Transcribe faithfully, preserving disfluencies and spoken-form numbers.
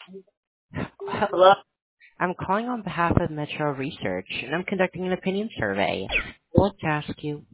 Hello. I'm calling on behalf of Metro Research, and I'm conducting an opinion survey. I'd like to ask you,